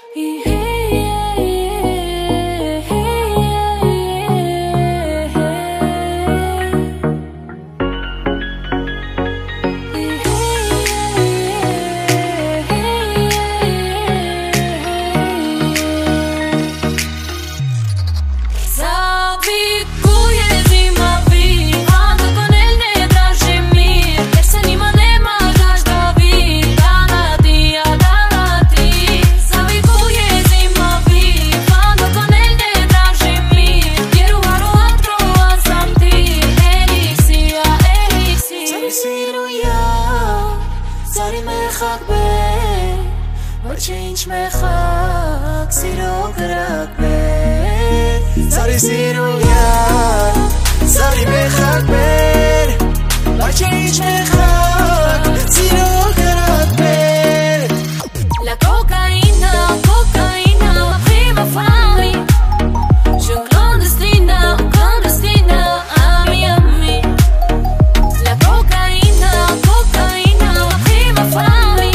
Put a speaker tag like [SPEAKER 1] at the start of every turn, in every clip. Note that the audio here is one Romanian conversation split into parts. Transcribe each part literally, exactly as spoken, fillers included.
[SPEAKER 1] Change mechak, siro gerak be. Sorry siro ya, sorry mechak be. Why change mechak, siro gerak be.
[SPEAKER 2] La cocaína, cocaína, ma prima fai. Je clandestina, clandestina, ami, ami. La cocaína, cocaína, ma prima fai.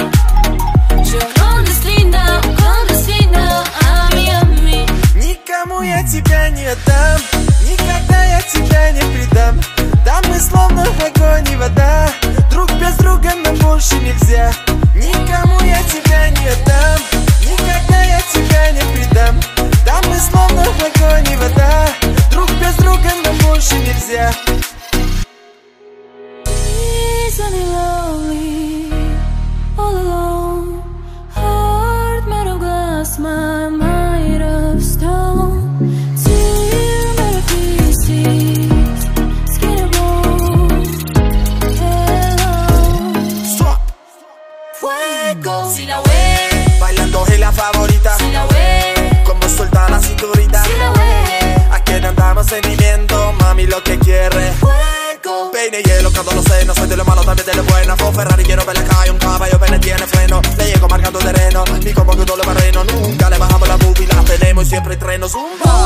[SPEAKER 1] Я тебя не отдам, никогда я тебя не предам. Да мы словно огонь и вода, друг без друга нам больше нельзя. Никому я тебя не отдам, никогда я тебя не предам. Да мы словно огонь и вода, друг без друга нам больше нельзя.
[SPEAKER 2] Easily lonely, all alone, heart made of glass, my mind of stone.
[SPEAKER 1] Si la ve, bailando es la favorita.
[SPEAKER 2] Si la ve,
[SPEAKER 1] como suelta la cinturita.
[SPEAKER 2] Si la ve,
[SPEAKER 1] aquí andamos sentimiento, mami lo que quiere.
[SPEAKER 2] Fuego.
[SPEAKER 1] Peine hielo, cuando lo sé, no soy de lo malo, también de lo bueno. Fue Ferrari, quiero ver la calle, un caballo, pero tiene freno. Le llego marcando terreno, mi como que todo lo barreno. Nunca le bajamos la movie, la tenemos y siempre trenos. Un